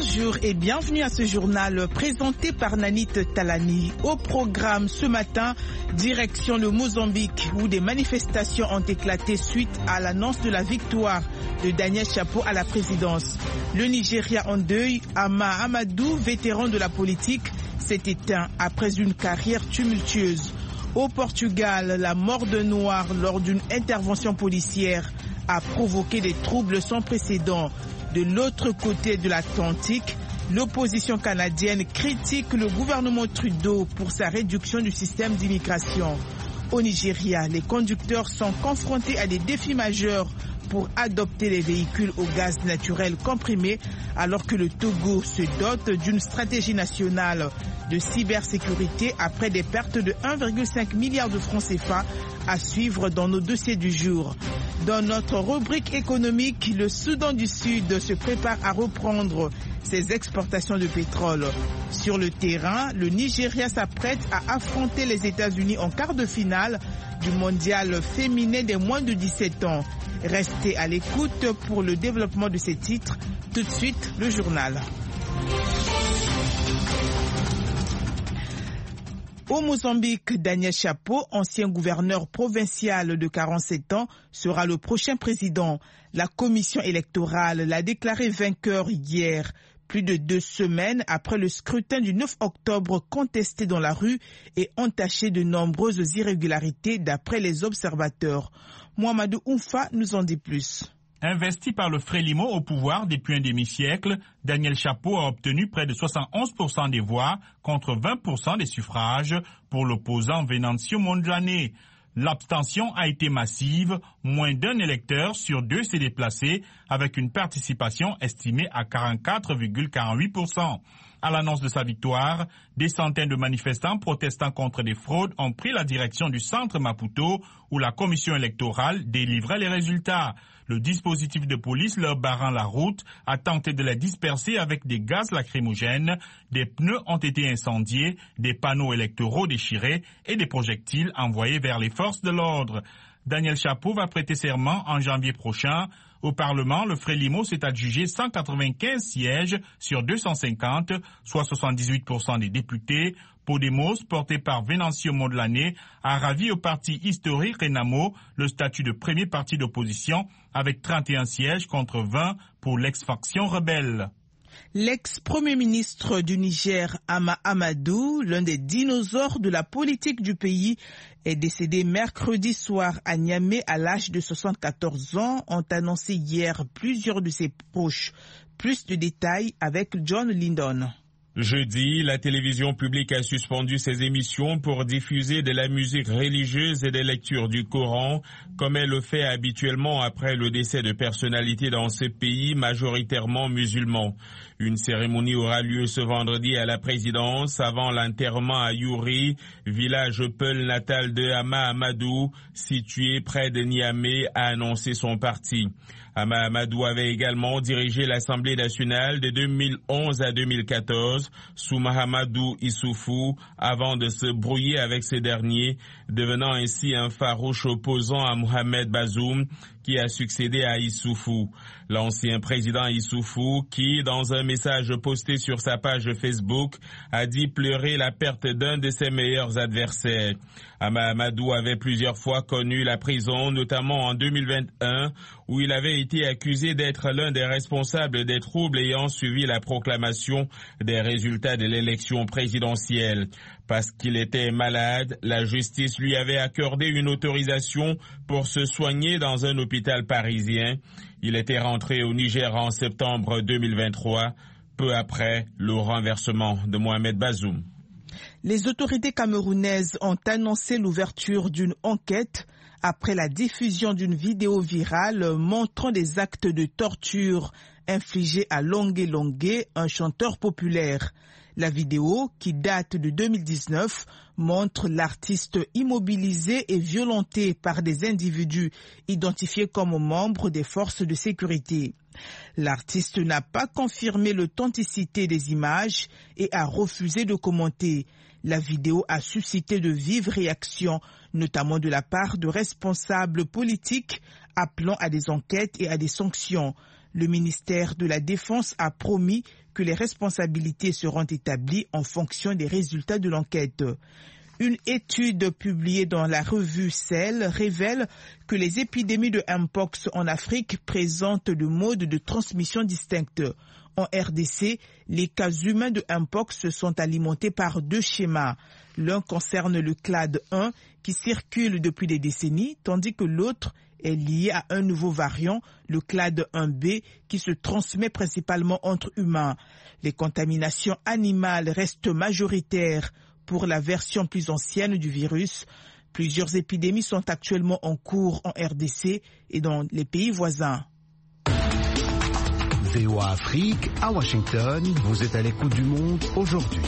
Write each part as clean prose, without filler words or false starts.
Bonjour et bienvenue à ce journal présenté par Nanit Talani. Au programme ce matin, direction le Mozambique où des manifestations ont éclaté suite à l'annonce de la victoire de Daniel Chapo à la présidence. Le Nigeria en deuil, Ama Amadou, vétéran de la politique, s'est éteint après une carrière tumultueuse. Au Portugal, la mort d'un noir lors d'une intervention policière a provoqué des troubles sans précédent. De l'autre côté de l'Atlantique, l'opposition canadienne critique le gouvernement Trudeau pour sa réduction du système d'immigration. Au Nigeria, les conducteurs sont confrontés à des défis majeurs pour adopter les véhicules au gaz naturel comprimé, alors que le Togo se dote d'une stratégie nationale de cybersécurité après des pertes de 1,5 milliard de francs CFA à suivre dans nos dossiers du jour. Dans notre rubrique économique, le Soudan du Sud se prépare à reprendre ses exportations de pétrole. Sur le terrain, le Nigeria s'apprête à affronter les États-Unis en quart de finale du mondial féminin des moins de 17 ans. Restez à l'écoute pour le développement de ces titres. Tout de suite, le journal. Au Mozambique, Daniel Chapo, ancien gouverneur provincial de 47 ans, sera le prochain président. La commission électorale l'a déclaré vainqueur hier, plus de 2 semaines après le scrutin du 9 octobre contesté dans la rue et entaché de nombreuses irrégularités d'après les observateurs. Mohamedou Oumfa nous en dit plus. Investi par le Frélimo au pouvoir depuis un demi-siècle, Daniel Chapo a obtenu près de 71% des voix contre 20% des suffrages pour l'opposant Venancio Mondlane. L'abstention a été massive, moins d'un électeur sur 2 s'est déplacé avec une participation estimée à 44,48%. À l'annonce de sa victoire, des centaines de manifestants protestant contre des fraudes ont pris la direction du centre Maputo où la commission électorale délivrait les résultats. Le dispositif de police leur barrant la route a tenté de les disperser avec des gaz lacrymogènes, des pneus ont été incendiés, des panneaux électoraux déchirés et des projectiles envoyés vers les forces de l'ordre. Daniel Chapo va prêter serment en janvier prochain. Au Parlement, le Frélimo s'est adjugé 195 sièges sur 250, soit 78% des députés. Podemos, porté par Venancio Mondlane, a ravi au parti historique Renamo le statut de premier parti d'opposition avec 31 sièges contre 20 pour l'ex-faction rebelle. L'ex-premier ministre du Niger, Ama Amadou, l'un des dinosaures de la politique du pays, est décédé mercredi soir à Niamey à l'âge de 74 ans, ont annoncé hier plusieurs de ses proches. Plus de détails avec John Lindon. Jeudi, la télévision publique a suspendu ses émissions pour diffuser de la musique religieuse et des lectures du Coran, comme elle le fait habituellement après le décès de personnalités dans ce pays majoritairement musulmans. Une cérémonie aura lieu ce vendredi à la présidence avant l'enterrement à Youri, village Peul natal de Ama Amadou, situé près de Niamey, a annoncé son parti. Ama Amadou avait également dirigé l'Assemblée nationale de 2011 à 2014 sous Mahamadou Issoufou avant de se brouiller avec ce dernier, devenant ainsi un farouche opposant à Mohamed Bazoum qui a succédé à Issoufou. L'ancien président Issoufou qui, dans un message posté sur sa page Facebook, a dit pleurer la perte d'un de ses meilleurs adversaires. Ama Amadou avait plusieurs fois connu la prison, notamment en 2021, où il avait été accusé d'être l'un des responsables des troubles ayant suivi la proclamation des résultats de l'élection présidentielle. Parce qu'il était malade, la justice lui avait accordé une autorisation pour se soigner dans un hôpital parisien. Il était rentré au Niger en septembre 2023, peu après le renversement de Mohamed Bazoum. Les autorités camerounaises ont annoncé l'ouverture d'une enquête après la diffusion d'une vidéo virale montrant des actes de torture infligés à Longué Longué, un chanteur populaire. La vidéo, qui date de 2019, montre l'artiste immobilisé et violenté par des individus identifiés comme membres des forces de sécurité. L'artiste n'a pas confirmé l'authenticité des images et a refusé de commenter. La vidéo a suscité de vives réactions, notamment de la part de responsables politiques appelant à des enquêtes et à des sanctions. Le ministère de la Défense a promis que les responsabilités seront établies en fonction des résultats de l'enquête. Une étude publiée dans la revue Cell révèle que les épidémies de Mpox en Afrique présentent de modes de transmission distincts. En RDC, les cas humains de Mpox sont alimentés par 2 schémas. L'un concerne le clade 1 qui circule depuis des décennies, tandis que l'autre est lié à un nouveau variant, le clade 1B, qui se transmet principalement entre humains. Les contaminations animales restent majoritaires pour la version plus ancienne du virus. Plusieurs épidémies sont actuellement en cours en RDC et dans les pays voisins. VOA Afrique, à Washington, vous êtes à l'écoute du monde aujourd'hui.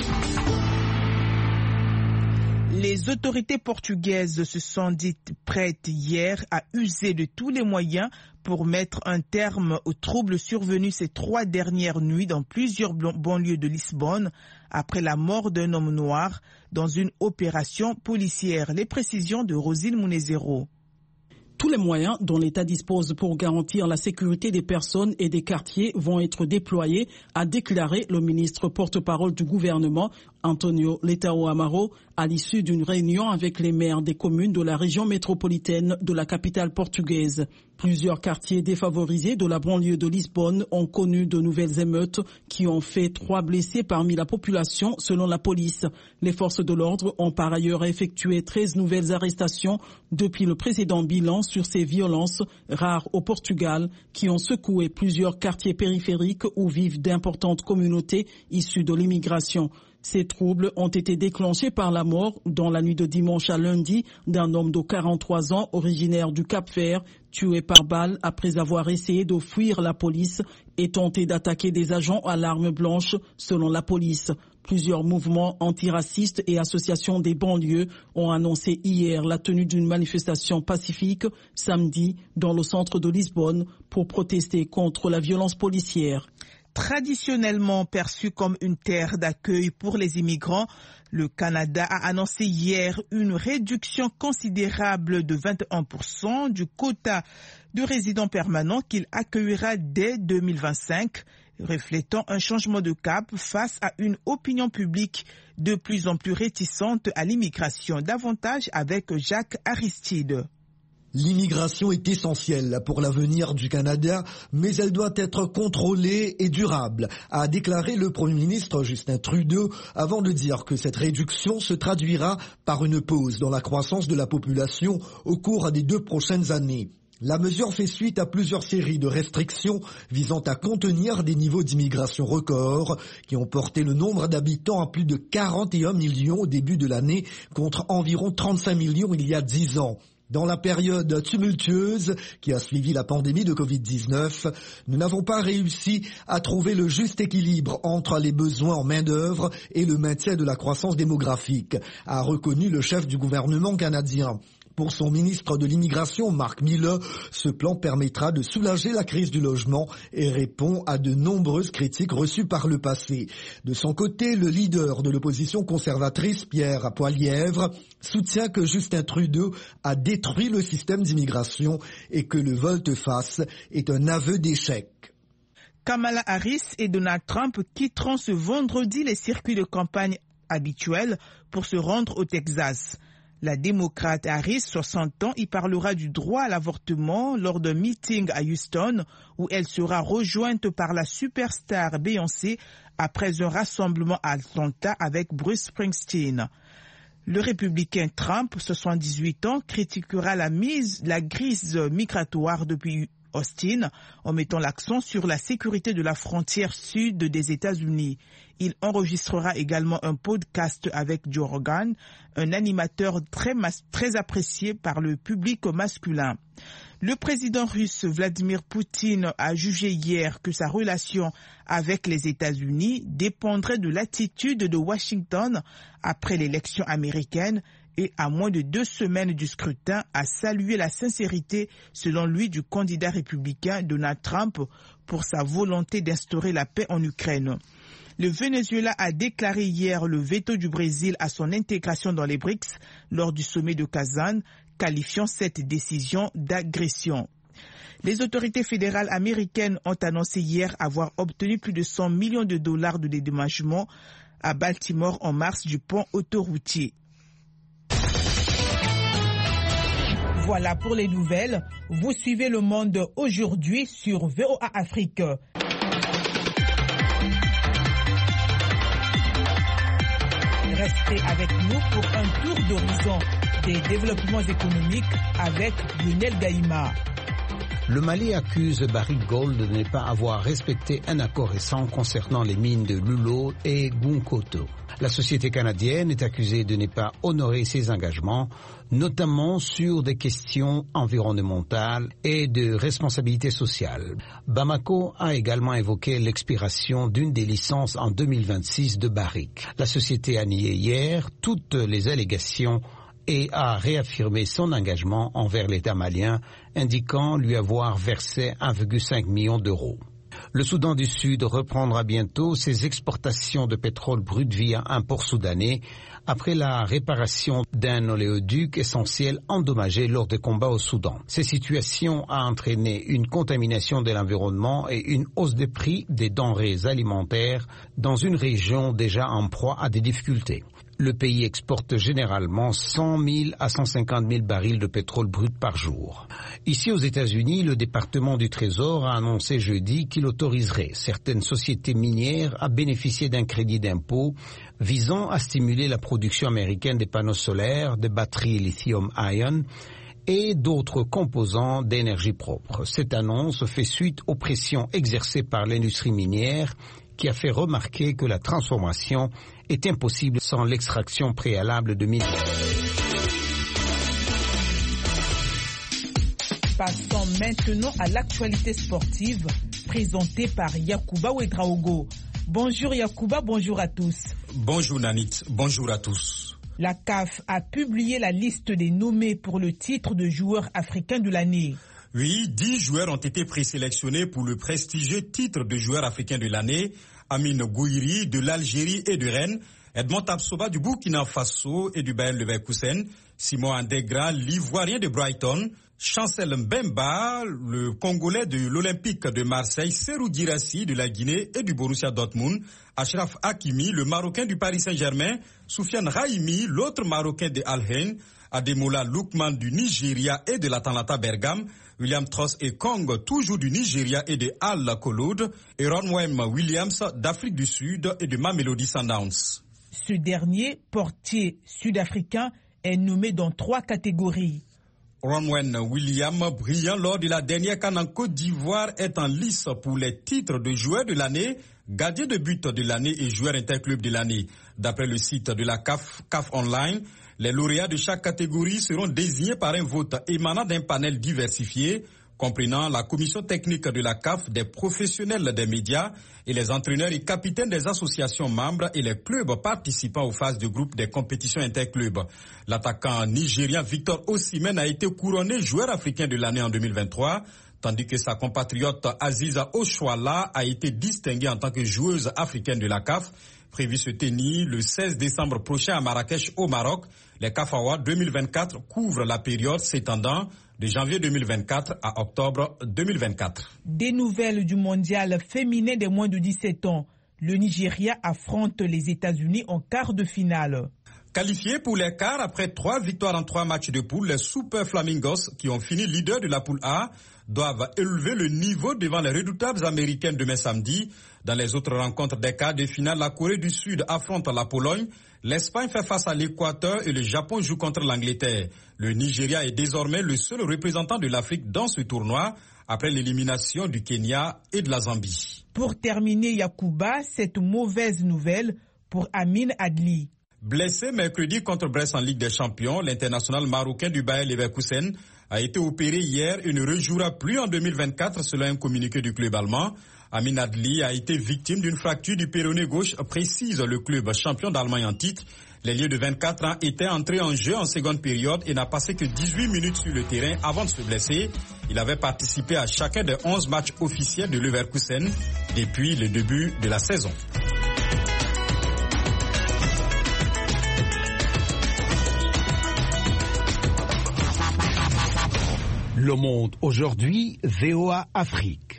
Les autorités portugaises se sont dites prêtes hier à user de tous les moyens pour mettre un terme aux troubles survenus ces 3 dernières nuits dans plusieurs banlieues de Lisbonne après la mort d'un homme noir dans une opération policière. Les précisions de Rosine Munezero. Tous les moyens dont l'État dispose pour garantir la sécurité des personnes et des quartiers vont être déployés, a déclaré le ministre porte-parole du gouvernement, Antonio Letao Amaro, à l'issue d'une réunion avec les maires des communes de la région métropolitaine de la capitale portugaise. Plusieurs quartiers défavorisés de la banlieue de Lisbonne ont connu de nouvelles émeutes qui ont fait 3 blessés parmi la population selon la police. Les forces de l'ordre ont par ailleurs effectué 13 nouvelles arrestations depuis le précédent bilan sur ces violences rares au Portugal qui ont secoué plusieurs quartiers périphériques où vivent d'importantes communautés issues de l'immigration. Ces troubles ont été déclenchés par la mort, dans la nuit de dimanche à lundi, d'un homme de 43 ans originaire du Cap-Vert, tué par balle après avoir essayé de fuir la police et tenté d'attaquer des agents à l'arme blanche, selon la police. Plusieurs mouvements antiracistes et associations des banlieues ont annoncé hier la tenue d'une manifestation pacifique samedi dans le centre de Lisbonne pour protester contre la violence policière. Traditionnellement perçu comme une terre d'accueil pour les immigrants, le Canada a annoncé hier une réduction considérable de 21% du quota de résidents permanents qu'il accueillera dès 2025, reflétant un changement de cap face à une opinion publique de plus en plus réticente à l'immigration. Davantage avec Jacques Aristide. L'immigration est essentielle pour l'avenir du Canada, mais elle doit être contrôlée et durable, a déclaré le Premier ministre Justin Trudeau avant de dire que cette réduction se traduira par une pause dans la croissance de la population au cours des 2 prochaines années. La mesure fait suite à plusieurs séries de restrictions visant à contenir des niveaux d'immigration records qui ont porté le nombre d'habitants à plus de 41 millions au début de l'année contre environ 35 millions il y a 10 ans. Dans la période tumultueuse qui a suivi la pandémie de Covid-19, nous n'avons pas réussi à trouver le juste équilibre entre les besoins en main-d'œuvre et le maintien de la croissance démographique, a reconnu le chef du gouvernement canadien. Pour son ministre de l'immigration, Mark Miller, ce plan permettra de soulager la crise du logement et répond à de nombreuses critiques reçues par le passé. De son côté, le leader de l'opposition conservatrice, Pierre Poilievre, soutient que Justin Trudeau a détruit le système d'immigration et que le volte-face est un aveu d'échec. Kamala Harris et Donald Trump quitteront ce vendredi les circuits de campagne habituels pour se rendre au Texas. La démocrate Harris, 60 ans, y parlera du droit à l'avortement lors d'un meeting à Houston où elle sera rejointe par la superstar Beyoncé après un rassemblement à Atlanta avec Bruce Springsteen. Le républicain Trump, 78 ans, critiquera la crise migratoire depuis Austin en mettant l'accent sur la sécurité de la frontière sud des États-Unis. Il enregistrera également un podcast avec Joe Rogan, un animateur très apprécié par le public masculin. Le président russe Vladimir Poutine a jugé hier que sa relation avec les États-Unis dépendrait de l'attitude de Washington après l'élection américaine et à moins de 2 semaines du scrutin a salué la sincérité, selon lui, du candidat républicain Donald Trump pour sa volonté d'instaurer la paix en Ukraine. Le Venezuela a déclaré hier le veto du Brésil à son intégration dans les BRICS lors du sommet de Kazan, qualifiant cette décision d'agression. Les autorités fédérales américaines ont annoncé hier avoir obtenu plus de 100 millions de dollars de dédommagement à Baltimore en mars du pont autoroutier. Voilà pour les nouvelles. Vous suivez Le Monde aujourd'hui sur VOA Afrique. Restez avec nous pour un tour d'horizon des développements économiques avec Lionel Gaïma. Le Mali accuse Barrick Gold de ne pas avoir respecté un accord récent concernant les mines de Lulo et Gounkoto. La société canadienne est accusée de ne pas honorer ses engagements, notamment sur des questions environnementales et de responsabilité sociale. Bamako a également évoqué l'expiration d'une des licences en 2026 de Barrick. La société a nié hier toutes les allégations et a réaffirmé son engagement envers l'État malien, indiquant lui avoir versé 1,5 million d'euros. Le Soudan du Sud reprendra bientôt ses exportations de pétrole brut via un port soudanais après la réparation d'un oléoduc essentiel endommagé lors des combats au Soudan. Cette situation a entraîné une contamination de l'environnement et une hausse des prix des denrées alimentaires dans une région déjà en proie à des difficultés. Le pays exporte généralement 100 000 à 150 000 barils de pétrole brut par jour. Ici aux États-Unis, le département du Trésor a annoncé jeudi qu'il autoriserait certaines sociétés minières à bénéficier d'un crédit d'impôt visant à stimuler la production américaine des panneaux solaires, des batteries lithium-ion et d'autres composants d'énergie propre. Cette annonce fait suite aux pressions exercées par l'industrie minière qui a fait remarquer que la transformation est impossible sans l'extraction préalable de minerais. Passons maintenant à l'actualité sportive présentée par Yacouba Ouedraogo. Bonjour Yacouba, bonjour à tous. Bonjour Nanit, bonjour à tous. La CAF a publié la liste des nommés pour le titre de joueur africain de l'année. Oui, 10 joueurs ont été présélectionnés pour le prestigieux titre de joueur africain de l'année. Amine Gouiri de l'Algérie et de Rennes, Edmond Tapsoba du Burkina Faso et du Bayer Leverkusen, Simon Andegra, l'Ivoirien de Brighton, Chancel Mbemba, le Congolais de l'Olympique de Marseille, Serou Girassi de la Guinée et du Borussia Dortmund, Achraf Hakimi, le Marocain du Paris Saint-Germain, Soufiane Rahimi, l'autre Marocain de Al Ain, Ademola Lookman du Nigeria et de l'Atalanta Bergame, William Tross et Kong, toujours du Nigeria et de Al Kholoud, et Ronwem Williams d'Afrique du Sud et de Mamelodi Sundowns. Ce dernier, portier sud-africain, est nommé dans 3 catégories. Ronwen Williams, brillant lors de la dernière CAN en Côte d'Ivoire, est en lice pour les titres de joueur de l'année, gardien de but de l'année et joueur interclub de l'année. D'après le site de la CAF Online, les lauréats de chaque catégorie seront désignés par un vote émanant d'un panel diversifié, comprenant la commission technique de la CAF, des professionnels des médias et les entraîneurs et capitaines des associations membres et les clubs participant aux phases de groupe des compétitions interclubs. L'attaquant nigérien Victor Osimhen a été couronné joueur africain de l'année en 2023, tandis que sa compatriote Aziza Oshoala a été distinguée en tant que joueuse africaine de la CAF, prévu se tenir le 16 décembre prochain à Marrakech au Maroc. Les CAF Awards 2024 couvrent la période s'étendant de janvier 2024 à octobre 2024. Des nouvelles du mondial féminin des moins de 17 ans. Le Nigeria affronte les États-Unis en quart de finale. Qualifiés pour les quarts après 3 victoires en 3 matchs de poule, les Super Flamingos, qui ont fini leader de la poule A, doivent élever le niveau devant les redoutables américaines demain samedi. Dans les autres rencontres des quarts de finale, la Corée du Sud affronte la Pologne, l'Espagne fait face à l'Équateur et le Japon joue contre l'Angleterre. Le Nigeria est désormais le seul représentant de l'Afrique dans ce tournoi, après l'élimination du Kenya et de la Zambie. Pour terminer, Yacouba, cette mauvaise nouvelle pour Amine Adli. Blessé mercredi contre Brest en Ligue des Champions, l'international marocain du Bayer Leverkusen a été opéré hier et ne rejouera plus en 2024 selon un communiqué du club allemand. Amine Adli a été victime d'une fracture du péroné gauche, précise le club champion d'Allemagne en titre. L'ailier de 24 ans était entré en jeu en seconde période et n'a passé que 18 minutes sur le terrain avant de se blesser. Il avait participé à chacun des 11 matchs officiels de Leverkusen depuis le début de la saison. Le Monde aujourd'hui, VOA Afrique.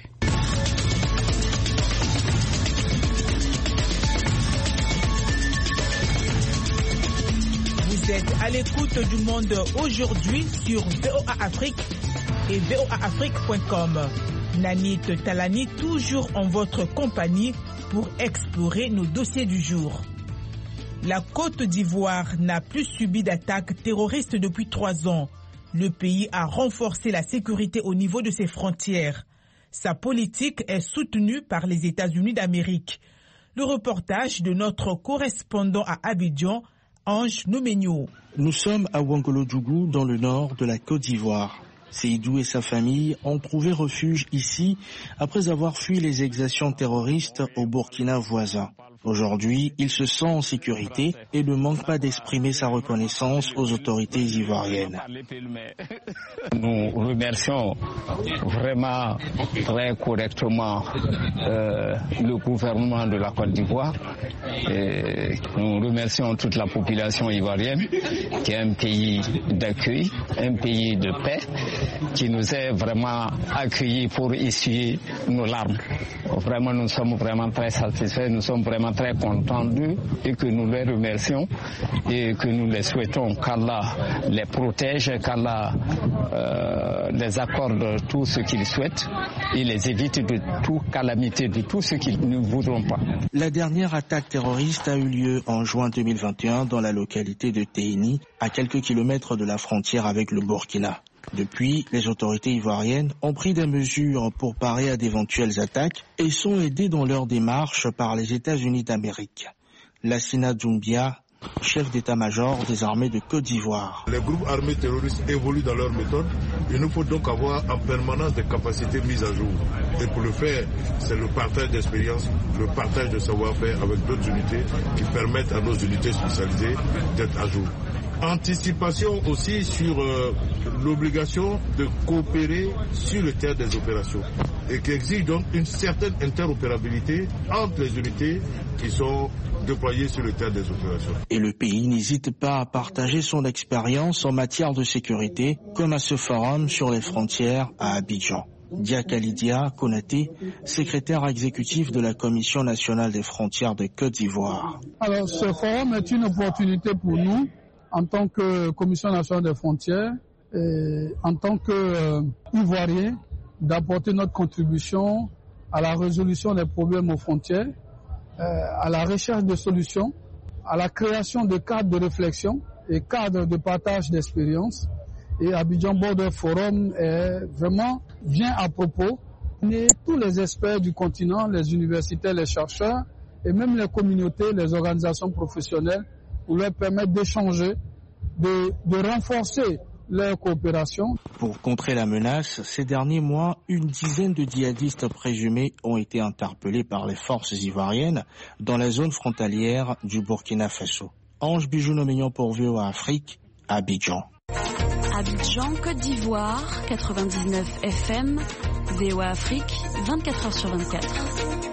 Vous êtes à l'écoute du Monde aujourd'hui sur VOA Afrique et voaafrique.com. Nanit Talani toujours en votre compagnie pour explorer nos dossiers du jour. La Côte d'Ivoire n'a plus subi d'attaques terroristes depuis 3 ans. Le pays a renforcé la sécurité au niveau de ses frontières. Sa politique est soutenue par les États-Unis d'Amérique. Le reportage de notre correspondant à Abidjan, Ange Nomenyo. Nous sommes à Ouangolo-Djougou, dans le nord de la Côte d'Ivoire. Seydou et sa famille ont trouvé refuge ici après avoir fui les exactions terroristes au Burkina voisin. Aujourd'hui, il se sent en sécurité et ne manque pas d'exprimer sa reconnaissance aux autorités ivoiriennes. Nous remercions vraiment très correctement le gouvernement de la Côte d'Ivoire. Et nous remercions toute la population ivoirienne qui est un pays d'accueil, un pays de paix, qui nous a vraiment accueillis pour essuyer nos larmes. Vraiment, nous sommes vraiment très satisfaits, nous sommes vraiment très contents d'eux et que nous les remercions et que nous les souhaitons qu'Allah les protège, qu'Allah les accorde tout ce qu'ils souhaitent et les évite de toute calamité, de tout ce qu'ils ne voudront pas. La dernière attaque terroriste a eu lieu en juin 2021 dans la localité de Téhéni, à quelques kilomètres de la frontière avec le Burkina. Depuis, les autorités ivoiriennes ont pris des mesures pour parer à d'éventuelles attaques et sont aidées dans leur démarche par les États-Unis d'Amérique. Lassina Doumbia, chef d'état-major des armées de Côte d'Ivoire. Les groupes armés terroristes évoluent dans leurs méthodes. Il nous faut donc avoir en permanence des capacités mises à jour. Et pour le faire, c'est le partage d'expérience, le partage de savoir-faire avec d'autres unités qui permettent à nos unités spécialisées d'être à jour. Anticipation aussi sur l'obligation de coopérer sur le terrain des opérations et qui exige donc une certaine interopérabilité entre les unités qui sont déployées sur le terrain des opérations. Et le pays n'hésite pas à partager son expérience en matière de sécurité, comme à ce forum sur les frontières à Abidjan. Diakalidia Konaté, secrétaire exécutif de la Commission nationale des frontières de Côte d'Ivoire. Alors ce forum est une opportunité pour nous en tant que Commission nationale des frontières et en tant qu'Ivoiriens d'apporter notre contribution à la résolution des problèmes aux frontières, à la recherche de solutions, à la création de cadres de réflexion et cadres de partage d'expériences. Et Abidjan Border Forum vient à propos. Et tous les experts du continent, les universités, les chercheurs et même les communautés, les organisations professionnelles pour leur permettre d'échanger, de renforcer leur coopération. Pour contrer la menace, ces derniers mois, une dizaine de djihadistes présumés ont été interpellés par les forces ivoiriennes dans la zone frontalière du Burkina Faso. Ange Bijou-Nomignon pour VOA Afrique, Abidjan. Abidjan, Côte d'Ivoire, 99 FM, VOA Afrique, 24h/24.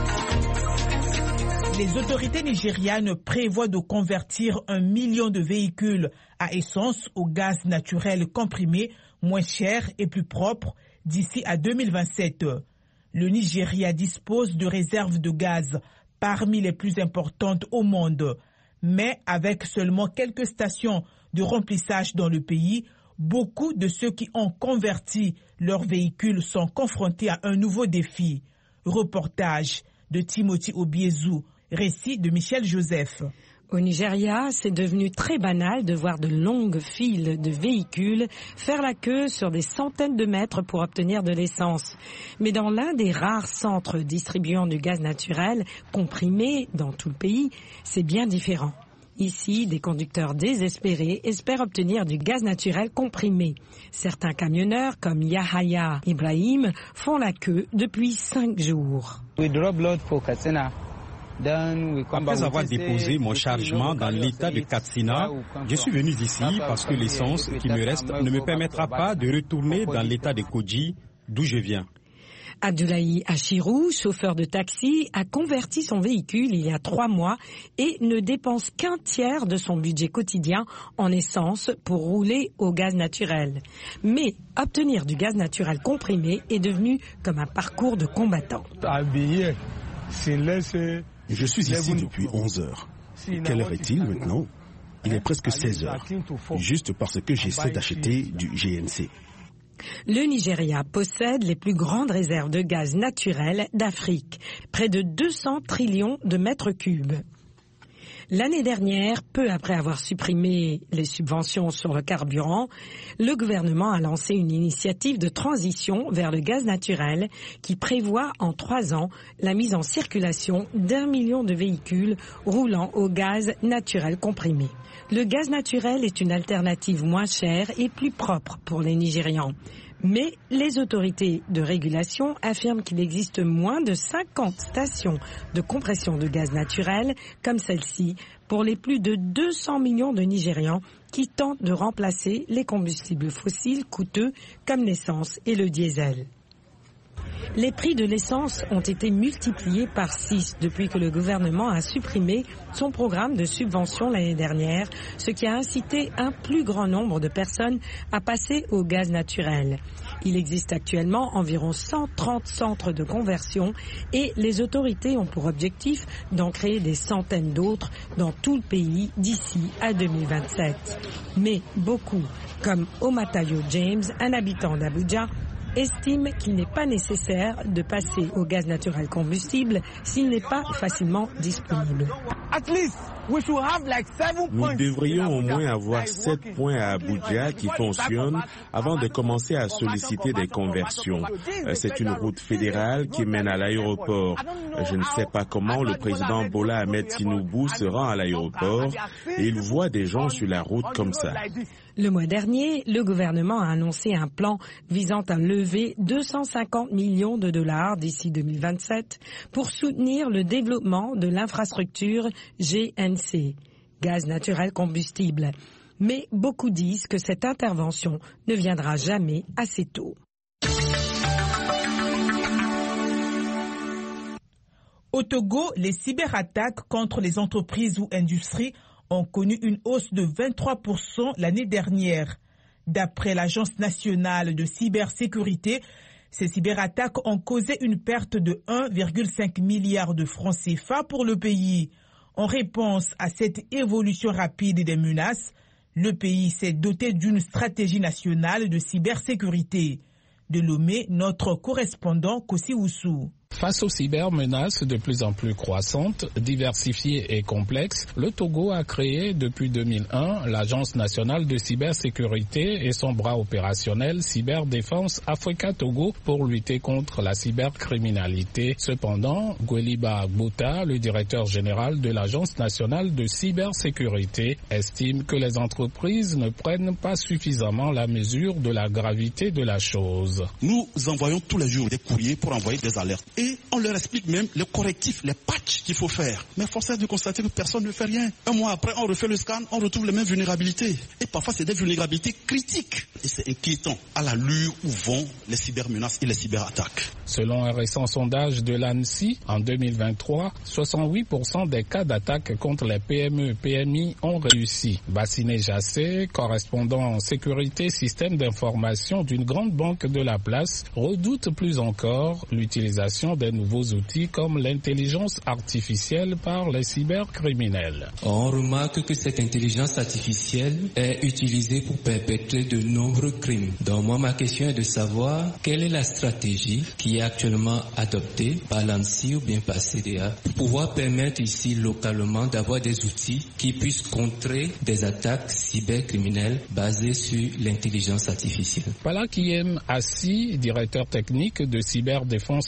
Les autorités nigérianes prévoient de convertir 1 million de véhicules à essence au gaz naturel comprimé, moins cher et plus propre d'ici à 2027. Le Nigeria dispose de réserves de gaz parmi les plus importantes au monde. Mais avec seulement quelques stations de remplissage dans le pays, beaucoup de ceux qui ont converti leurs véhicules sont confrontés à un nouveau défi. Reportage de Timothy Obiezou. Récit de Michel Joseph. Au Nigeria, c'est devenu très banal de voir de longues files de véhicules faire la queue sur des centaines de mètres pour obtenir de l'essence. Mais dans l'un des rares centres distribuant du gaz naturel comprimé dans tout le pays, c'est bien différent. Ici, des conducteurs désespérés espèrent obtenir du gaz naturel comprimé. Certains camionneurs, comme Yahaya Ibrahim, font la queue depuis 5 jours. Après avoir déposé mon chargement dans l'état de Katsina, je suis venu ici parce que l'essence qui me reste ne me permettra pas de retourner dans l'état de Koji, d'où je viens. Abdoulaye Achirou, chauffeur de taxi, a converti son véhicule il y a 3 mois et ne dépense qu'un tiers de son budget quotidien en essence pour rouler au gaz naturel. Mais obtenir du gaz naturel comprimé est devenu comme un parcours de combattant. Je suis ici depuis 11 heures. Quelle heure est-il maintenant? Il est presque 16 heures, juste parce que j'essaie d'acheter du GNC. Le Nigeria possède les plus grandes réserves de gaz naturel d'Afrique, près de 200 trillions de mètres cubes. L'année dernière, peu après avoir supprimé les subventions sur le carburant, le gouvernement a lancé une initiative de transition vers le gaz naturel qui prévoit en 3 ans la mise en circulation d'1 million de véhicules roulant au gaz naturel comprimé. Le gaz naturel est une alternative moins chère et plus propre pour les Nigérians. Mais les autorités de régulation affirment qu'il existe moins de 50 stations de compression de gaz naturel comme celle-ci pour les plus de 200 millions de Nigérians qui tentent de remplacer les combustibles fossiles coûteux comme l'essence et le diesel. Les prix de l'essence ont été multipliés par 6 depuis que le gouvernement a supprimé son programme de subvention l'année dernière, ce qui a incité un plus grand nombre de personnes à passer au gaz naturel. Il existe actuellement environ 130 centres de conversion et les autorités ont pour objectif d'en créer des centaines d'autres dans tout le pays d'ici à 2027. Mais beaucoup, comme Omatayo James, un habitant d'Abuja, estime qu'il n'est pas nécessaire de passer au gaz naturel combustible s'il n'est pas facilement disponible. Nous devrions au moins avoir 7 points à Abuja qui fonctionnent avant de commencer à solliciter des conversions. C'est une route fédérale qui mène à l'aéroport. Je ne sais pas comment le président Bola Ahmed Tinubu se rend à l'aéroport et il voit des gens sur la route comme ça. Le mois dernier, le gouvernement a annoncé un plan visant à lever 250 millions de dollars d'ici 2027 pour soutenir le développement de l'infrastructure GNC, gaz naturel combustible. Mais beaucoup disent que cette intervention ne viendra jamais assez tôt. Au Togo, les cyberattaques contre les entreprises ou industries ont connu une hausse de 23% l'année dernière. D'après l'Agence nationale de cybersécurité, ces cyberattaques ont causé une perte de 1,5 milliard de francs CFA pour le pays. En réponse à cette évolution rapide des menaces, le pays s'est doté d'une stratégie nationale de cybersécurité. De Lomé, notre correspondant Kossi Oussou. Face aux cybermenaces de plus en plus croissantes, diversifiées et complexes, le Togo a créé depuis 2001 l'Agence nationale de cybersécurité et son bras opérationnel Cyberdéfense Africa Togo pour lutter contre la cybercriminalité. Cependant, Gweliba Agbouta, le directeur général de l'Agence nationale de cybersécurité, estime que les entreprises ne prennent pas suffisamment la mesure de la gravité de la chose. Nous envoyons tous les jours des courriers pour envoyer des alertes. Et on leur explique même les correctifs, les patchs qu'il faut faire. Mais force est de constater que personne ne fait rien. Un mois après, on refait le scan, on retrouve les mêmes vulnérabilités. Et parfois, c'est des vulnérabilités critiques. Et c'est inquiétant à l'allure où vont les cybermenaces et les cyberattaques. Selon un récent sondage de l'ANSSI, en 2023, 68% des cas d'attaque contre les PME, PMI ont réussi. Bassiné Jassé, correspondant en sécurité système d'information d'une grande banque de la place, redoute plus encore l'utilisation des nouveaux outils comme l'intelligence artificielle par les cybercriminels. On remarque que cette intelligence artificielle est utilisée pour perpétrer de nombreux crimes. Donc moi, ma question est de savoir quelle est la stratégie qui est actuellement adoptée par l'ANSSI ou bien par CDA pour pouvoir permettre ici localement d'avoir des outils qui puissent contrer des attaques cybercriminelles basées sur l'intelligence artificielle. Palakiem Assi, directeur technique de Cyberdéfense Africa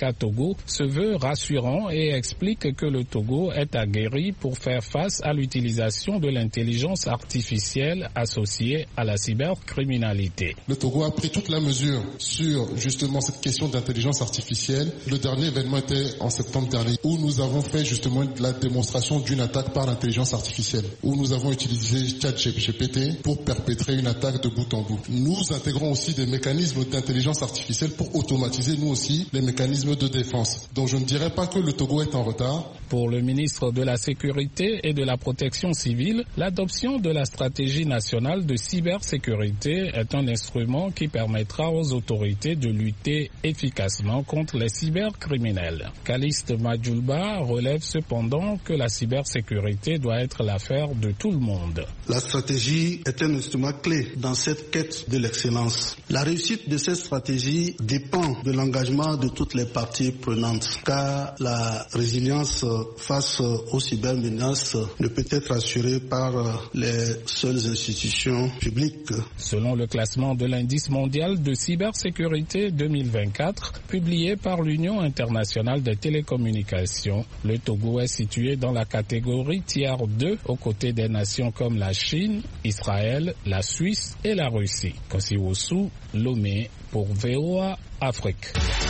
à Togo se veut rassurant et explique que le Togo est aguerri pour faire face à l'utilisation de l'intelligence artificielle associée à la cybercriminalité. Le Togo a pris toutes les mesures sur justement cette question d'intelligence artificielle. Le dernier événement était en septembre dernier où nous avons fait justement la démonstration d'une attaque par l'intelligence artificielle, où nous avons utilisé ChatGPT pour perpétrer une attaque de bout en bout. Nous intégrons aussi des mécanismes d'intelligence artificielle pour automatiser nous aussi les mécanismes de défense. Donc je ne dirais pas que le Togo est en retard. Pour le ministre de la Sécurité et de la Protection civile, l'adoption de la stratégie nationale de cybersécurité est un instrument qui permettra aux autorités de lutter efficacement contre les cybercriminels. Calixte Madjoulba relève cependant que la cybersécurité doit être l'affaire de tout le monde. La stratégie est un instrument clé dans cette quête de l'excellence. La réussite de cette stratégie dépend de l'engagement de toutes les parties prenantes, car la résilience face aux cybermenaces ne peut être assurée par les seules institutions publiques. Selon le classement de l'indice mondial de cybersécurité 2024, publié par l'Union internationale des télécommunications, le Togo est situé dans la catégorie tiers 2 aux côtés des nations comme la Chine, Israël, la Suisse et la Russie. Kosiwosu, Lomé pour VOA Afrique.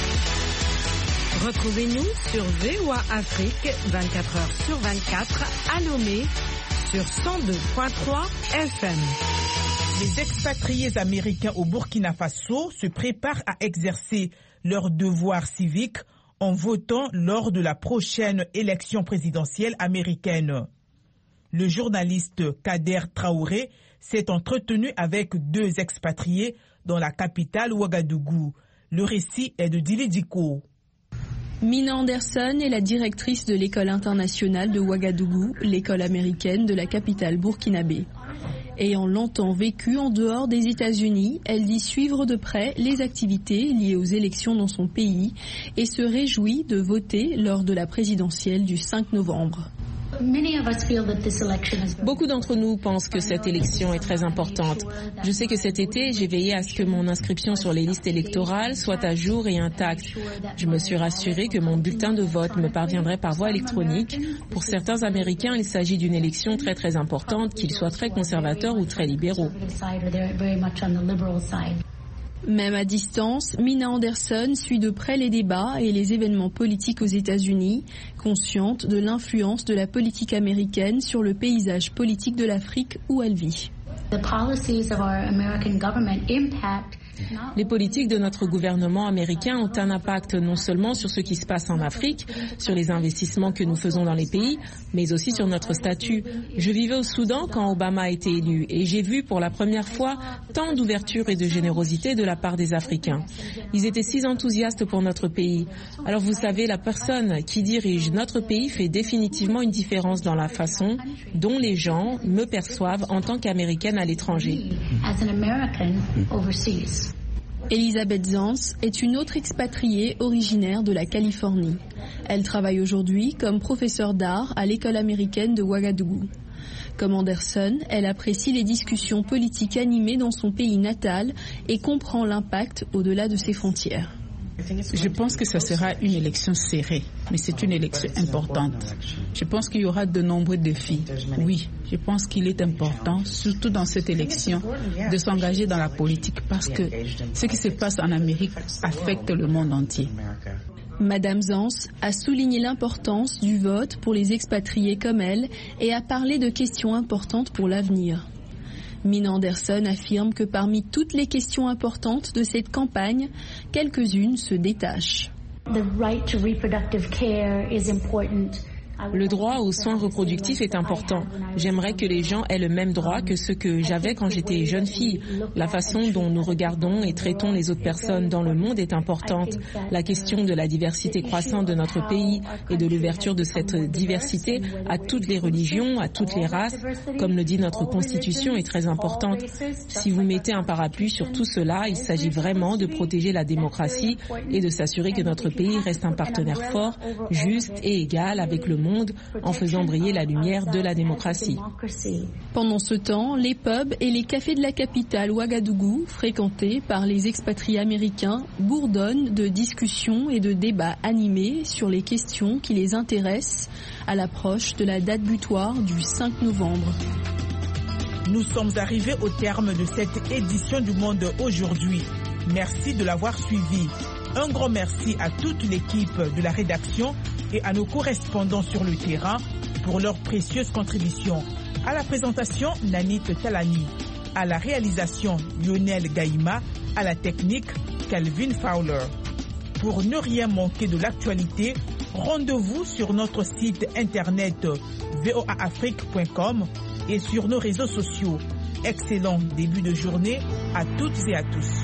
Retrouvez-nous sur VOA Afrique 24h/24 à Lomé sur 102.3 FM. Les expatriés américains au Burkina Faso se préparent à exercer leurs devoirs civiques en votant lors de la prochaine élection présidentielle américaine. Le journaliste Kader Traoré s'est entretenu avec 2 expatriés dans la capitale Ouagadougou. Le récit est de Dili Diko. Mina Anderson est la directrice de l'école internationale de Ouagadougou, l'école américaine de la capitale burkinabé. Ayant longtemps vécu en dehors des États-Unis, elle dit suivre de près les activités liées aux élections dans son pays et se réjouit de voter lors de la présidentielle du 5 novembre. Beaucoup d'entre nous pensent que cette élection est très importante. Je sais que cet été, j'ai veillé à ce que mon inscription sur les listes électorales soit à jour et intacte. Je me suis rassurée que mon bulletin de vote me parviendrait par voie électronique. Pour certains Américains, il s'agit d'une élection très très importante, qu'ils soient très conservateurs ou très libéraux. Même à distance, Mina Anderson suit de près les débats et les événements politiques aux États-Unis, consciente de l'influence de la politique américaine sur le paysage politique de l'Afrique où elle vit. Les politiques de notre gouvernement américain ont un impact non seulement sur ce qui se passe en Afrique, sur les investissements que nous faisons dans les pays, mais aussi sur notre statut. Je vivais au Soudan quand Obama a été élu et j'ai vu pour la première fois tant d'ouverture et de générosité de la part des Africains. Ils étaient si enthousiastes pour notre pays. Alors vous savez, la personne qui dirige notre pays fait définitivement une différence dans la façon dont les gens me perçoivent en tant qu'Américaine à l'étranger. Elisabeth Zans est une autre expatriée originaire de la Californie. Elle travaille aujourd'hui comme professeure d'art à l'école américaine de Ouagadougou. Comme Anderson, elle apprécie les discussions politiques animées dans son pays natal et comprend l'impact au-delà de ses frontières. Je pense que ce sera une élection serrée, mais c'est une élection importante. Je pense qu'il y aura de nombreux défis. Oui, je pense qu'il est important, surtout dans cette élection, de s'engager dans la politique parce que ce qui se passe en Amérique affecte le monde entier. Madame Zans a souligné l'importance du vote pour les expatriés comme elle et a parlé de questions importantes pour l'avenir. Mina Anderson affirme que parmi toutes les questions importantes de cette campagne, quelques-unes se détachent. Le droit aux soins reproductifs est important. J'aimerais que les gens aient le même droit que ceux que j'avais quand j'étais jeune fille. La façon dont nous regardons et traitons les autres personnes dans le monde est importante. La question de la diversité croissante de notre pays et de l'ouverture de cette diversité à toutes les religions, à toutes les races, comme le dit notre Constitution, est très importante. Si vous mettez un parapluie sur tout cela, il s'agit vraiment de protéger la démocratie et de s'assurer que notre pays reste un partenaire fort, juste et égal avec le monde monde en faisant briller la lumière de la démocratie. Pendant ce temps, les pubs et les cafés de la capitale Ouagadougou, fréquentés par les expatriés américains, bourdonnent de discussions et de débats animés sur les questions qui les intéressent à l'approche de la date butoir du 5 novembre. Nous sommes arrivés au terme de cette édition du Monde aujourd'hui. Merci de l'avoir suivi. Un grand merci à toute l'équipe de la rédaction et à nos correspondants sur le terrain pour leurs précieuses contributions. À la présentation, Nanit Talani. À la réalisation, Lionel Gaïma. À la technique, Calvin Fowler. Pour ne rien manquer de l'actualité, rendez-vous sur notre site internet voaafrique.com et sur nos réseaux sociaux. Excellent début de journée à toutes et à tous.